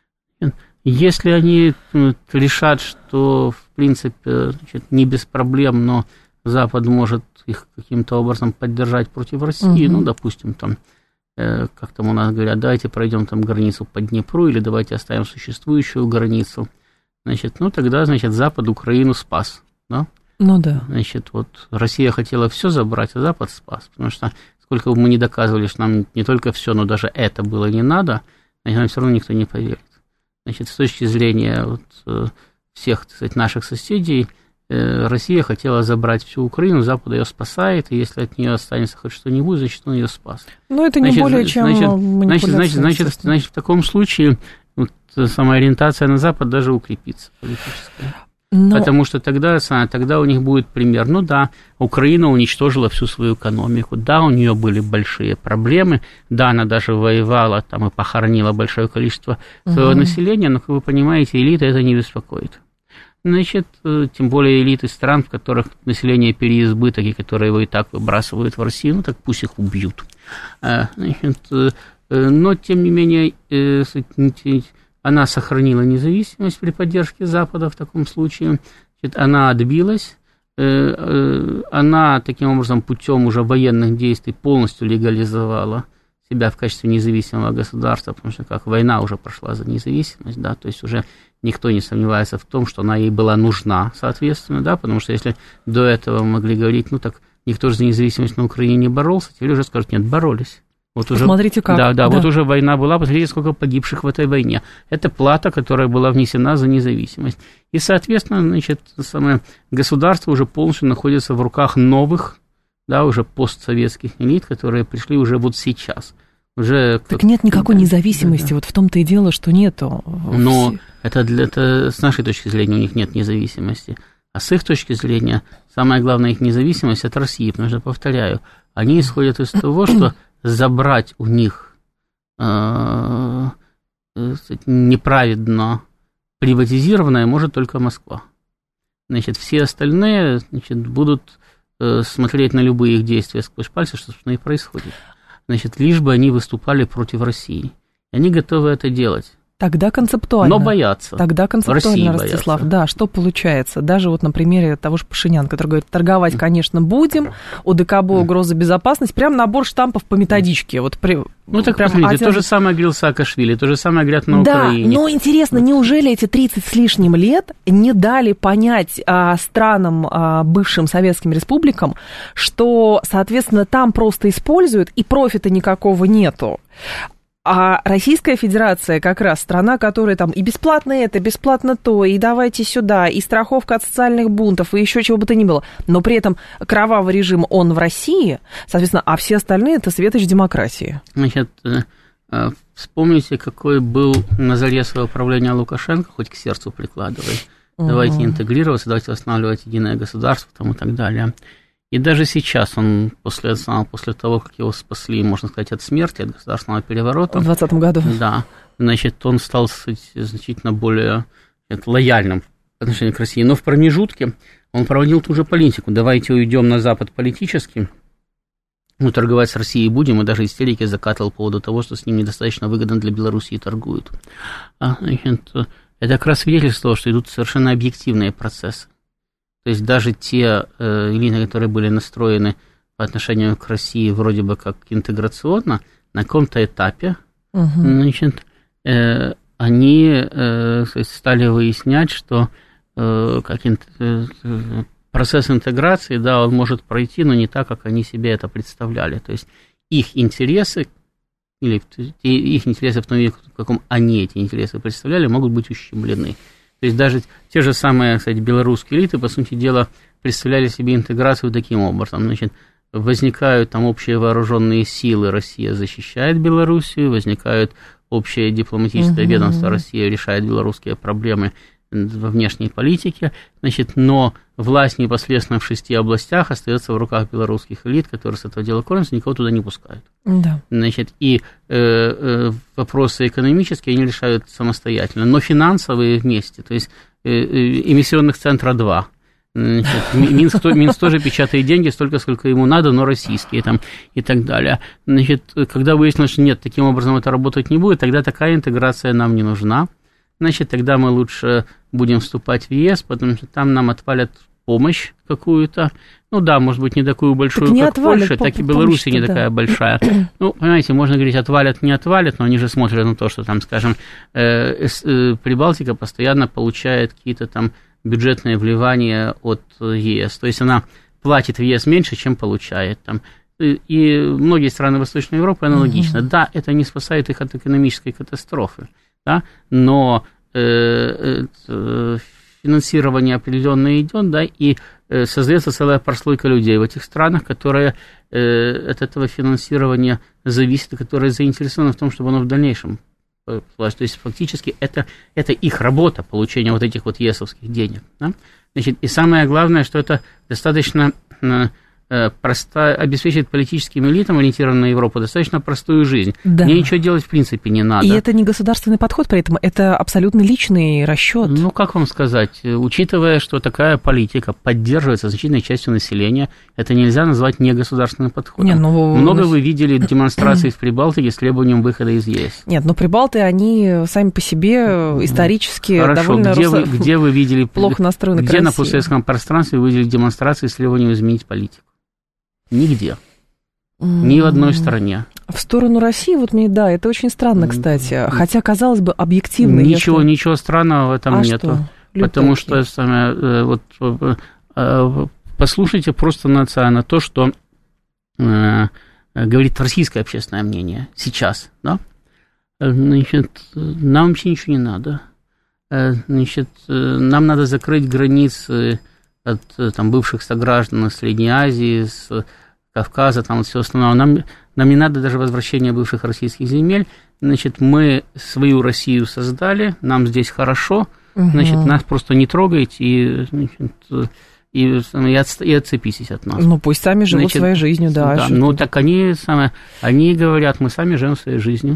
Если они решат, что, в принципе, значит, не без проблем, но Запад может их каким-то образом поддержать против России, угу. ну, допустим, там, э, как там у нас говорят, давайте пройдем там границу по Днепру, или давайте оставим существующую границу, значит, ну, тогда, значит, Запад Украину спас, да? Ну, да. Значит, вот Россия хотела все забрать, а Запад спас, потому что сколько бы мы ни доказывали, что нам не только все, но даже это было не надо, значит, нам все равно никто не поверит. Значит, с точки зрения вот, всех, так сказать, наших соседей, э, Россия хотела забрать всю Украину, Запад ее спасает, и если от нее останется хоть что-нибудь, значит, он ее спас. Ну, это не значит, более чем значит, манипуляция. Значит, значит, значит, в таком случае вот, самоориентация на Запад даже укрепится политическая. Но... Потому что тогда, тогда у них будет пример. Ну да, Украина уничтожила всю свою экономику, да, у нее были большие проблемы, да, она даже воевала там и похоронила большое количество своего угу. населения, но, как вы понимаете, элита это не беспокоит. Значит, тем более элиты стран, в которых население переизбыток, и которые его и так выбрасывают в Россию, ну так пусть их убьют. Значит, но, тем не менее, она сохранила независимость при поддержке Запада в таком случае, значит, она отбилась, она таким образом путем уже военных действий полностью легализовала себя в качестве независимого государства, потому что как война уже прошла за независимость, да, то есть уже никто не сомневается в том, что она ей была нужна, соответственно, да, потому что если до этого могли говорить, ну так никто же за независимость на Украине не боролся, теперь уже скажут, нет, боролись. Вот уже, смотрите как. Да, да, да, вот уже война была, посмотрите, сколько погибших в этой войне. Это плата, которая была внесена за независимость. И, соответственно, значит, самое государство уже полностью находится в руках новых, да, уже постсоветских элит, которые пришли уже вот сейчас. Уже так нет никакой да, независимости, да, да. Вот в том-то и дело, что нету. Но это, для, это с нашей точки зрения у них нет независимости. А с их точки зрения самая главная их независимость от России, потому что, повторяю, они исходят из того, что забрать у них э, неправедно приватизированное может только Москва. Значит, все остальные, значит, будут э, смотреть на любые их действия сквозь пальцы, что, собственно, и происходит. Значит, лишь бы они выступали против России. И они готовы это делать. Тогда концептуально. Но боятся. Тогда концептуально, Ростислав. Боятся. Да, что получается? Даже вот на примере того же Пашиняна, который говорит, торговать, конечно, будем, ОДКБ, угроза безопасности, прям набор штампов по методичке. Вот при, ну, так прям посмотрите, один... то же самое говорил Саакашвили, то же самое говорят на да, Украине. Да, но интересно, неужели эти тридцать с лишним лет не дали понять а, странам, а, бывшим советским республикам, что, соответственно, там просто используют, и профита никакого нету? А Российская Федерация как раз страна, которая там и бесплатно это, бесплатно то, и давайте сюда, и страховка от социальных бунтов, и еще чего бы то ни было. Но при этом кровавый режим, он в России, соответственно, а все остальные это светоч демократии. Значит, вспомните, какой был на заре своего правления Лукашенко, хоть к сердцу прикладывай. Давайте интегрироваться, давайте восстанавливать единое государство там, и так далее. И даже сейчас он, после, после того, как его спасли, можно сказать, от смерти, от государственного переворота... В двадцатом году. Да. Значит, он стал значительно более это, лояльным по отношению к России. Но в промежутке он проводил ту же политику. Давайте уйдем на Запад политически. Ну, торговать с Россией будем. И даже истерики закатывал по поводу того, что с ним недостаточно выгодно для Белоруссии торгуют. А, значит, это как раз свидетельство, что идут совершенно объективные процессы. То есть даже те э, элиты, которые были настроены по отношению к России вроде бы как интеграционно, на каком-то этапе, uh-huh. значит, э, они э, стали выяснять, что э, как ин- э, процесс интеграции, да, он может пройти, но не так, как они себе это представляли. То есть их интересы, или их интересы в том виде, в каком они эти интересы представляли, могут быть ущемлены. То есть даже те же самые, кстати, белорусские элиты, по сути дела, представляли себе интеграцию таким образом. Значит, возникают там общие вооруженные силы, Россия защищает Белоруссию, возникают общее дипломатическое uh-huh. ведомство, Россия решает белорусские проблемы во внешней политике, значит, но власть непосредственно в шести областях остается в руках белорусских элит, которые с этого дела кормятся, никого туда не пускают. Да. Значит, и э, э, вопросы экономические они решают самостоятельно, но финансовые вместе, то есть э, э, эмиссионных центра два. Значит, Минск, Минск тоже печатает деньги столько, сколько ему надо, но российские там и так далее. Значит, когда выяснилось, что нет, таким образом это работать не будет, тогда такая интеграция нам не нужна. Значит, тогда мы лучше будем вступать в ЕС, потому что там нам отвалят помощь какую-то. Ну да, может быть, не такую большую, так как Польша, так и Белоруссия не да. такая большая. Ну, понимаете, можно говорить, отвалят, не отвалят, но они же смотрят на то, что там, скажем, э, э, Прибалтика постоянно получает какие-то там бюджетные вливания от ЕС. То есть она платит в ЕС меньше, чем получает там. И многие страны Восточной Европы аналогично. Mm-hmm. Да, это не спасает их от экономической катастрофы. Да, но э, э, финансирование определенное идет, да, и э, создается целая прослойка людей в этих странах, которые э, от этого финансирования зависят, которые заинтересованы в том, чтобы оно в дальнейшем. То есть фактически это, это их работа, получение вот этих вот ЕСовских денег. Да? Значит, и самое главное, что это достаточно э, Просто обеспечивает политическим элитам, ориентированным на Европу, достаточно простую жизнь. Да. Мне ничего делать в принципе не надо. И это не государственный подход, при этом это абсолютно личный расчет. Ну, как вам сказать, учитывая, что такая политика поддерживается значительной частью населения, это нельзя назвать негосударственным подходом. Не, ну... Много вы видели демонстраций в Прибалтике с требованием выхода из ЕС? Нет, но Прибалты, они сами по себе исторически Хорошо, довольно где, вы, где вы видели, плохо настроены где на постсоветском пространстве вы видели демонстрации с требованием изменить политику? Нигде. Ни в одной стране. В сторону России, вот мне, да, это очень странно, кстати. Хотя, казалось бы, объективно. Ничего, если... ничего странного в этом а нету. Что? Потому что, самое, вот, послушайте просто на, на то, что э, говорит российское общественное мнение сейчас. Да? Значит, нам вообще ничего не надо. Значит, нам надо закрыть границы от там, бывших сограждан Средней Азии, с Кавказа, там все остальное. Нам, нам не надо даже возвращения бывших российских земель. Значит, мы свою Россию создали, нам здесь хорошо, угу. Значит, нас просто не трогайте и, значит, и, и, от, и отцепитесь от нас. Ну, пусть сами живут значит, своей жизнью, да. да ну, так они, сами, они говорят, мы сами живем своей жизнью.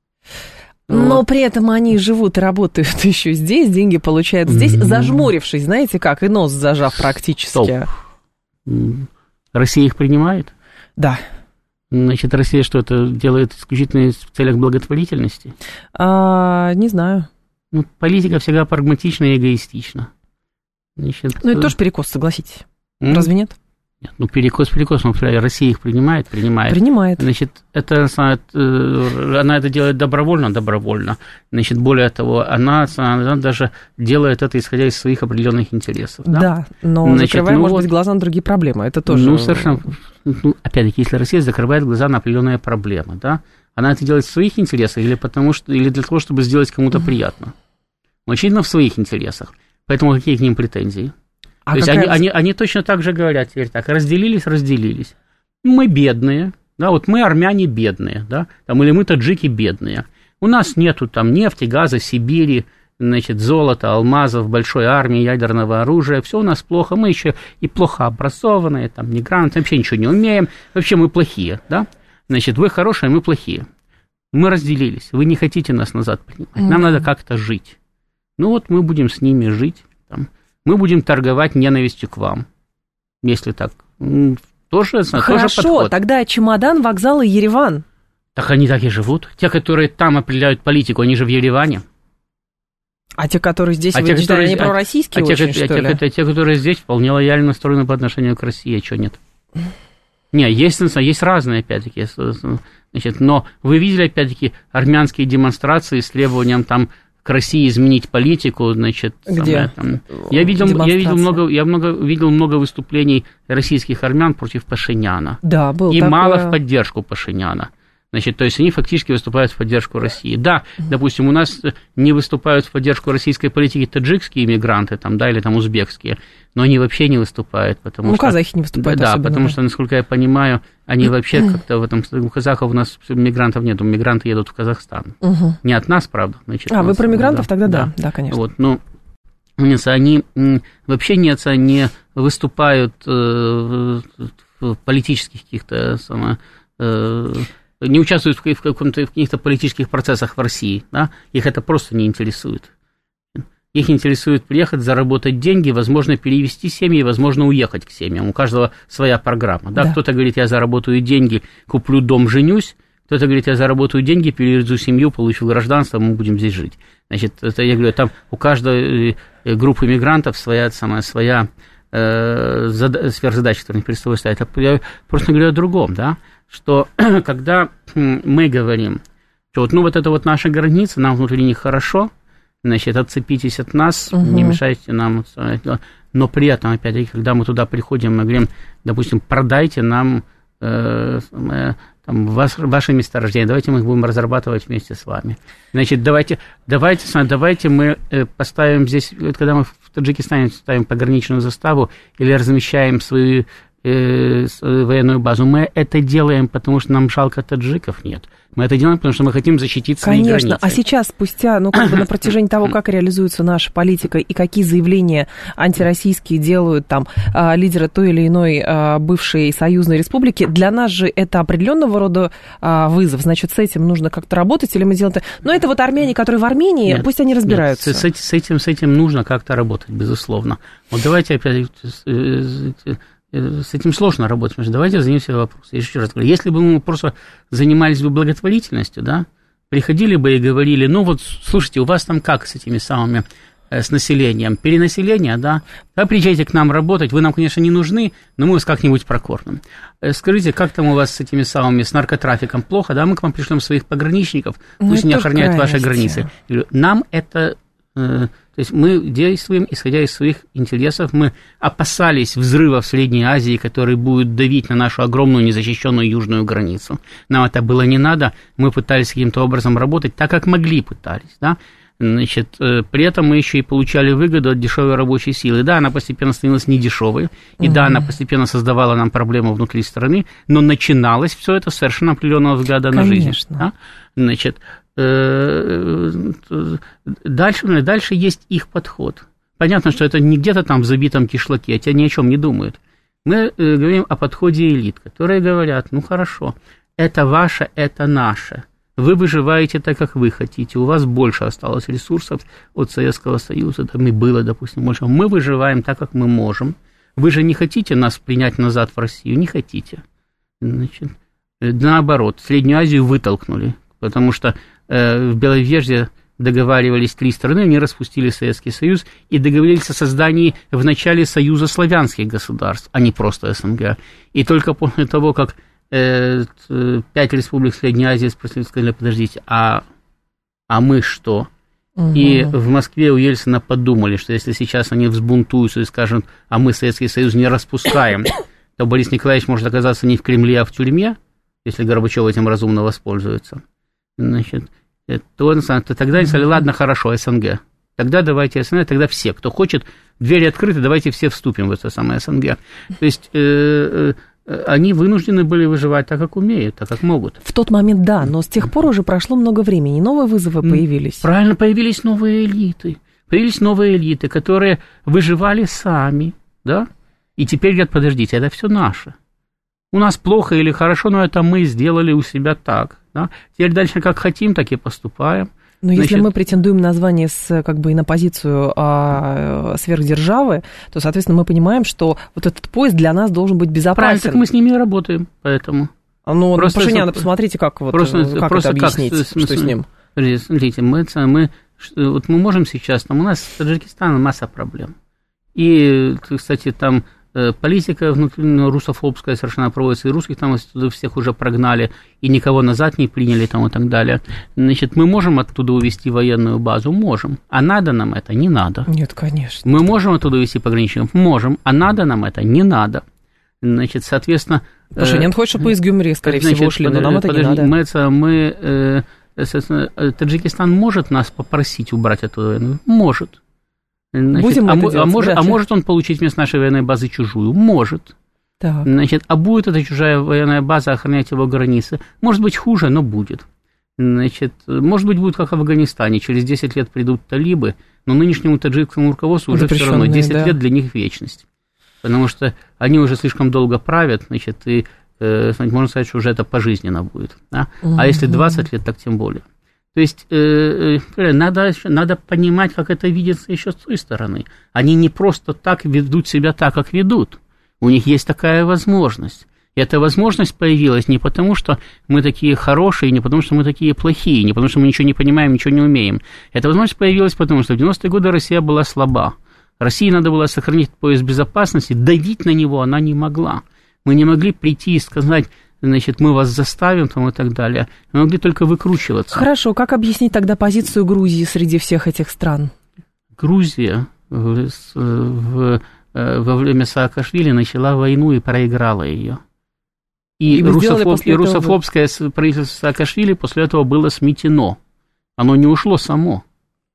Но вот. При этом они живут и работают еще здесь, деньги получают здесь, mm-hmm. зажмурившись, знаете как, и нос зажав практически. Стоп. Россия их принимает? Да. Значит, Россия что, это делает исключительно в целях благотворительности? А, не знаю. Ну, политика всегда прагматична и эгоистична. Значит, ну, это тоже перекос, согласитесь. м? Разве нет? Нет, ну, перекос, перекос, но Россия их принимает, принимает. Принимает. Значит, это, она это делает добровольно, добровольно. Значит, более того, она, она даже делает это, исходя из своих определенных интересов. Да, да, но Значит, закрывая, ну, может вот, быть, глаза на другие проблемы. Это тоже... Ну, совершенно... Ну, опять-таки, если Россия закрывает глаза на определенные проблемы, да, она это делает в своих интересах или, потому что, или для того, чтобы сделать кому-то приятно? Очевидно, в своих интересах. Поэтому какие к ним претензии? А То есть они, они, они точно так же говорят теперь так, разделились, разделились. Мы бедные, да, вот мы армяне бедные, да, там, или мы таджики бедные. У нас нету там нефти, газа, Сибири, значит, золота, алмазов, большой армии, ядерного оружия. Все у нас плохо, мы еще и плохо образованные, там, мигранты, вообще ничего не умеем. Вообще мы плохие, да. Значит, вы хорошие, мы плохие. Мы разделились, вы не хотите нас назад принимать, нам mm-hmm. надо как-то жить. Ну вот мы будем с ними жить, там. Мы будем торговать ненавистью к вам, если так. Тоже, Хорошо, тоже подход. Тогда чемодан, вокзал и Ереван. Так они так и живут. Те, которые там определяют политику, они же в Ереване. А те, которые здесь, а вы те, считаете, которые, они пророссийские а, очень, а те, что а ли? Те, те, которые здесь, вполне лояльно настроены по отношению к России, а что нет? Не, есть, есть разные, опять-таки, значит, но вы видели, опять-таки, армянские демонстрации с требованием там к России изменить политику, значит, где? Самое, там, я видел, я видел много, я много видел много выступлений российских армян против Пашиняна. Да, был и такое... мало в поддержку Пашиняна. Значит, то есть они фактически выступают в поддержку России. Да, допустим, у нас не выступают в поддержку российской политики таджикские иммигранты, там, да, или там узбекские, но они вообще не выступают, потому ну, что... Ну, казахи не выступают Да, особенно, потому да. что, насколько я понимаю, они вообще как-то в этом... У казахов у нас мигрантов нет, мигранты едут в Казахстан. Угу. Не от нас, правда. Значит, а, нас, вы про мигрантов? Да, тогда да, да, да конечно. Вот, ну, они вообще нет, они выступают в политических каких-то... не участвуют в, каком-то, в каких-то политических процессах в России, да? Их это просто не интересует. Их интересует приехать, заработать деньги, возможно, перевести семьи, возможно, уехать к семьям. У каждого своя программа. Да? Да. Кто-то говорит, я заработаю деньги, куплю дом, женюсь. Кто-то говорит, я заработаю деньги, переведу семью, получу гражданство, мы будем здесь жить. Значит, это, я говорю, там у каждой группы мигрантов своя, самая, своя э, зада- сфера задач, которую они перед собой ставят. Я просто говорю о другом, да? Что когда мы говорим, что вот, ну, вот это вот наша граница, нам внутри них хорошо, значит, отцепитесь от нас, угу. не мешайте нам, но при этом, опять-таки, когда мы туда приходим, мы говорим, допустим, продайте нам э, э, там, ваш, ваши месторождения, давайте мы их будем разрабатывать вместе с вами. Значит, давайте, давайте, давайте мы поставим здесь, когда мы в Таджикистане ставим пограничную заставу или размещаем свою военную базу. Мы это делаем, потому что нам жалко таджиков, нет. Мы это делаем, потому что мы хотим защитить свои Конечно. границы. А сейчас, спустя, ну, как бы на протяжении того, как реализуется наша политика и какие заявления антироссийские делают там лидеры той или иной бывшей союзной республики, для нас же это определенного рода вызов. Значит, с этим нужно как-то работать, или мы делаем это... Но это вот армяне, которые в Армении, нет, пусть они разбираются. Нет, с, с, этим, с этим нужно как-то работать, безусловно. Вот давайте опять... С этим сложно работать, потому что давайте займемся вопросом. Я еще раз говорю, если бы мы просто занимались бы благотворительностью, да, приходили бы и говорили, ну вот, слушайте, у вас там как с этими самыми, с населением? Перенаселение, да? Да, приезжайте к нам работать, вы нам, конечно, не нужны, но мы вас как-нибудь прокормим. Скажите, как там у вас с этими самыми, с наркотрафиком? Плохо, да? Мы к вам пришлем своих пограничников, ну, пусть они охраняют ваши границы. Нам это... То есть мы действуем, исходя из своих интересов. Мы опасались взрыва в Средней Азии, который будет давить на нашу огромную незащищенную южную границу. Нам это было не надо. Мы пытались каким-то образом работать так, как могли пытались. Да? Значит, при этом мы еще и получали выгоду от дешевой рабочей силы. Да, она постепенно становилась недешевой, и mm-hmm. да, она постепенно создавала нам проблемы внутри страны, но начиналось все это с совершенно определенного взгляда на Конечно. жизнь. Да? Значит, Дальше, дальше есть их подход. Понятно, что это не где-то там в забитом кишлаке, те ни о чем не думают. Мы говорим о подходе элит, которые говорят, ну хорошо, это ваше, это наше. Вы выживаете так, как вы хотите, у вас больше осталось ресурсов от Советского Союза, там и было, допустим, больше. Мы выживаем так, как мы можем. Вы же не хотите нас принять назад в Россию, не хотите. Значит, Наоборот, Среднюю Азию вытолкнули, потому что э, в Беловежье договаривались три страны, они распустили Советский Союз и договорились о создании в начале Союза славянских государств, а не просто СНГ. И только после того, как э, пять республик Средней Азии спросили, сказали, подождите, а, а мы что? Угу. И в Москве у Ельцина подумали, что если сейчас они взбунтуются и скажут, а мы Советский Союз не распускаем, то Борис Николаевич может оказаться не в Кремле, а в тюрьме, если Горбачев этим разумно воспользуется. Значит, то, то тогда они сказали, ладно, хорошо, СНГ. Тогда давайте СНГ, тогда все, кто хочет, двери открыты, давайте все вступим в это самое СНГ. То есть э, э, они вынуждены были выживать так, как умеют, так, как могут. В тот момент, да, но с тех пор уже прошло много времени, новые вызовы появились. Правильно, появились новые элиты. Появились новые элиты, которые выживали сами, да, и теперь говорят, подождите, это все наше. У нас плохо или хорошо, но это мы сделали у себя так. Да? Теперь дальше как хотим, так и поступаем. Но Значит, если мы претендуем на звание с, как бы и на позицию а, сверхдержавы, то, соответственно, мы понимаем, что вот этот поезд для нас должен быть безопасен. Правильно, так мы с ними работаем, поэтому. Ну, просто, Пашиняна, посмотрите, как, вот, просто, как просто это объяснить, как, что с ним. Смотрите, мы, мы, вот мы можем сейчас, там у нас в Таджикистане масса проблем. И, кстати, там политика внутренняя русофобская совершенно проводится, и русских там всех уже прогнали, и никого назад не приняли там и так далее. Значит, мы можем оттуда увезти военную базу? Можем. А надо нам это? Не надо. Нет, конечно. Мы можем оттуда увезти пограничников? Можем. А надо нам это? Не надо. Значит, соответственно... Пашинян э, хочет, чтобы из Гюмри, скорее значит, всего, ушли, но нам это подожди, не надо. Мы, мы, э, Таджикистан может нас попросить убрать эту войну? Может. Значит, Будем а, это делать, а, может, а может он получить вместо нашей военной базы чужую? Может. Так. Значит, а будет эта чужая военная база охранять его границы? Может быть, хуже, но будет. Значит, может быть, будет как в Афганистане. Через десять лет придут талибы, но нынешнему таджикскому руководству уже все равно. десять да. лет для них вечность. Потому что они уже слишком долго правят, значит, и, э, можно сказать, что уже это пожизненно будет. Да? Угу. А если двадцать лет, так тем более. То есть э, надо, надо понимать, как это видится еще с той стороны. Они не просто так ведут себя так, как ведут. У них есть такая возможность. И эта возможность появилась не потому, что мы такие хорошие, не потому, что мы такие плохие, не потому, что мы ничего не понимаем, ничего не умеем. Эта возможность появилась потому, что в девяностые годы Россия была слаба. России надо было сохранить пояс безопасности, давить на него она не могла. Мы не могли прийти и сказать... значит, мы вас заставим там и так далее. Мы могли только выкручиваться. Хорошо, как объяснить тогда позицию Грузии среди всех этих стран? Грузия в, в, во время Саакашвили начала войну и проиграла ее. И, и, русофоб, и русофобское этого... правительство Саакашвили после этого было сметено. Оно не ушло само.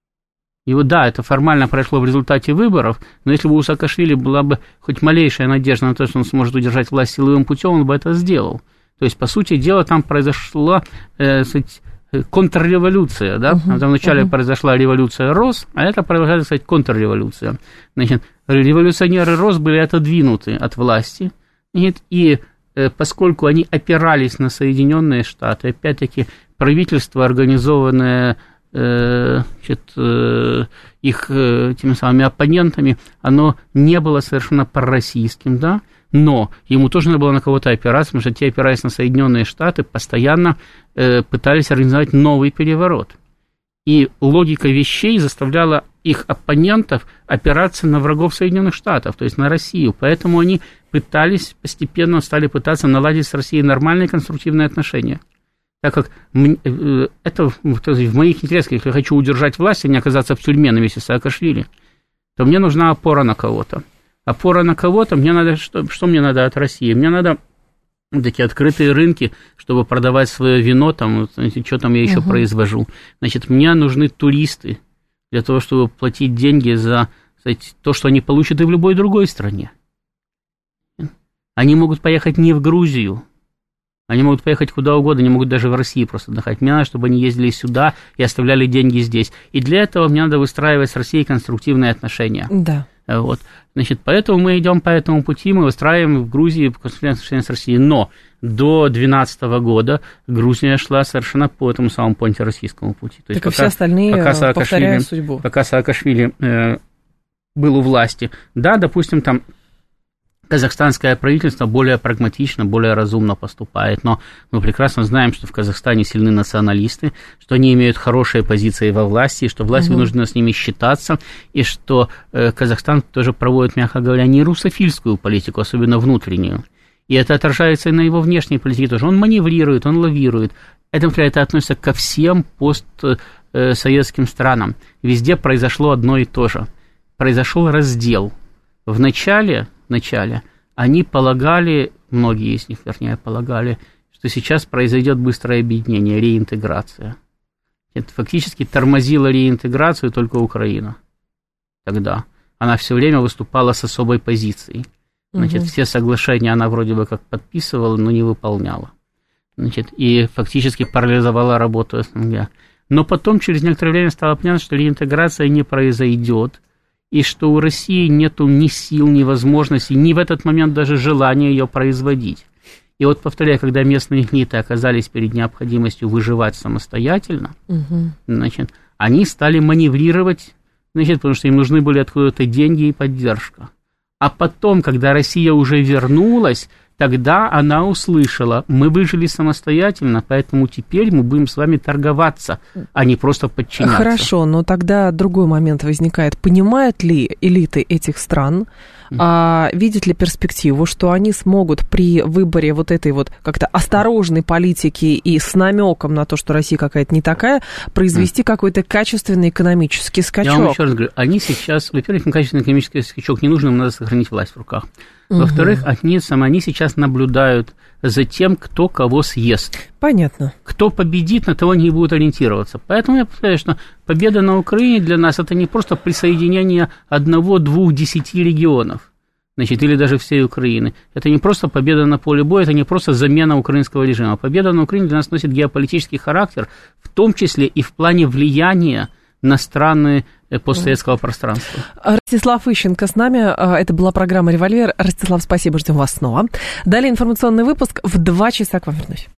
И вот да, это формально прошло в результате выборов, но если бы у Саакашвили была бы хоть малейшая надежда на то, что он сможет удержать власть силовым путем, он бы это сделал. То есть, по сути дела, там произошла э, сказать, контрреволюция, да? Uh-huh, там вначале uh-huh. произошла революция РОС, а это продолжается, сказать, контрреволюция. Значит, революционеры РОС были отодвинуты от власти, и э, поскольку они опирались на Соединенные Штаты, опять-таки, правительство, организованное Значит, их теми самыми оппонентами, оно не было совершенно пророссийским, да, но ему тоже надо было на кого-то опираться, потому что те, опираясь на Соединенные Штаты, постоянно пытались организовать новый переворот. И логика вещей заставляла их оппонентов опираться на врагов Соединенных Штатов, то есть на Россию. Поэтому они пытались, постепенно стали пытаться наладить с Россией нормальные конструктивные отношения. Так как это в моих интересах, если я хочу удержать власть, а не оказаться в тюрьме на месте Саакашвили, то мне нужна опора на кого-то. Опора на кого-то, мне надо, что, что мне надо от России? Мне надо такие открытые рынки, чтобы продавать свое вино, там, что там я еще uh-huh. произвожу. Значит, мне нужны туристы для того, чтобы платить деньги за, кстати, то, что они получат и в любой другой стране. Они могут поехать не в Грузию, они могут поехать куда угодно, они могут даже в России просто отдыхать. Мне надо, чтобы они ездили сюда и оставляли деньги здесь. И для этого мне надо выстраивать с Россией конструктивные отношения. Да. Вот. Значит, поэтому мы идем по этому пути, мы выстраиваем в Грузии конструктивные отношения с Россией. Но до две тысячи двенадцатого года Грузия шла совершенно по этому самому по антироссийскому пути. То есть так пока, и все остальные пока повторяют судьбу. Пока Саакашвили э, был у власти. Да, допустим, там казахстанское правительство более прагматично, более разумно поступает. Но мы прекрасно знаем, что в Казахстане сильны националисты, что они имеют хорошие позиции во власти, что власть угу. вынуждена с ними считаться, и что э, Казахстан тоже проводит, мягко говоря, не русофильскую политику, особенно внутреннюю. И это отражается и на его внешней политике тоже. Он маневрирует, он лавирует. Это, это относится ко всем постсоветским странам. Везде произошло одно и то же. Произошел раздел. В начале... Вначале они полагали, многие из них, вернее, полагали, что сейчас произойдет быстрое объединение, реинтеграция. Это фактически тормозила реинтеграцию только Украина тогда. Она все время выступала с особой позицией. Значит, угу. все соглашения она вроде бы как подписывала, но не выполняла. Значит, и фактически парализовала работу СНГ. Но потом, через некоторое время, стало понятно, что реинтеграция не произойдет, и что у России нету ни сил, ни возможностей, ни в этот момент даже желания ее производить. И вот, повторяю, когда местные элиты оказались перед необходимостью выживать самостоятельно, угу. значит, они стали маневрировать, значит, потому что им нужны были откуда-то деньги и поддержка. А потом, когда Россия уже вернулась, тогда она услышала: мы выжили самостоятельно, поэтому теперь мы будем с вами торговаться, а не просто подчиняться. Хорошо, но тогда другой момент возникает. Понимают ли элиты этих стран, mm. а, видят ли перспективу, что они смогут при выборе вот этой вот как-то осторожной политики и с намеком на то, что Россия какая-то не такая, произвести mm. какой-то качественный экономический скачок? Я вам еще раз говорю, они сейчас, во-первых, качественный экономический скачок не нужен, им надо сохранить власть в руках. Во-вторых, угу. они, они сейчас наблюдают за тем, кто кого съест. Понятно. Кто победит, на того они и будут ориентироваться. Поэтому я повторяю, что победа на Украине для нас – это не просто присоединение одного, двух, десяти регионов, значит, или даже всей Украины. Это не просто победа на поле боя, это не просто замена украинского режима. Победа на Украине для нас носит геополитический характер, в том числе и в плане влияния на страны постсоветского пространства. Ростислав Ищенко с нами. Это была программа «Револьвер». Ростислав, спасибо, ждем вас снова. Далее информационный выпуск. В два часа к вам вернусь.